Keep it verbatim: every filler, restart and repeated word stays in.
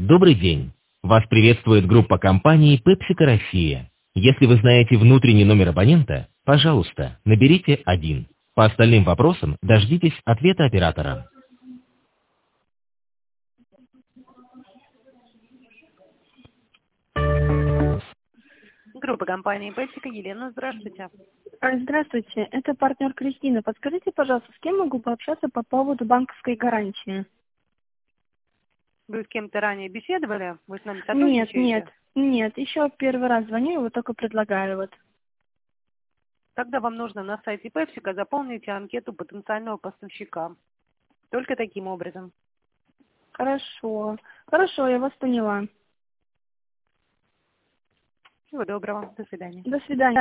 Добрый день. Вас приветствует группа компаний PepsiCo Россия. Если вы знаете внутренний номер абонента, пожалуйста, наберите один. По остальным вопросам дождитесь ответа оператора. Группа компании PepsiCo. Елена, здравствуйте. А, Здравствуйте, это партнер Кристина. Подскажите, пожалуйста, с кем могу пообщаться по поводу банковской гарантии? Вы с кем-то ранее беседовали? Вы с нами Нет, нет, сотрудничаете? нет, еще первый раз звоню, его только предлагаю. Вот. Тогда вам нужно на сайте PepsiCo заполнить анкету потенциального поставщика. Только таким образом. Хорошо, хорошо, я вас поняла. Всего доброго. До свидания. До свидания.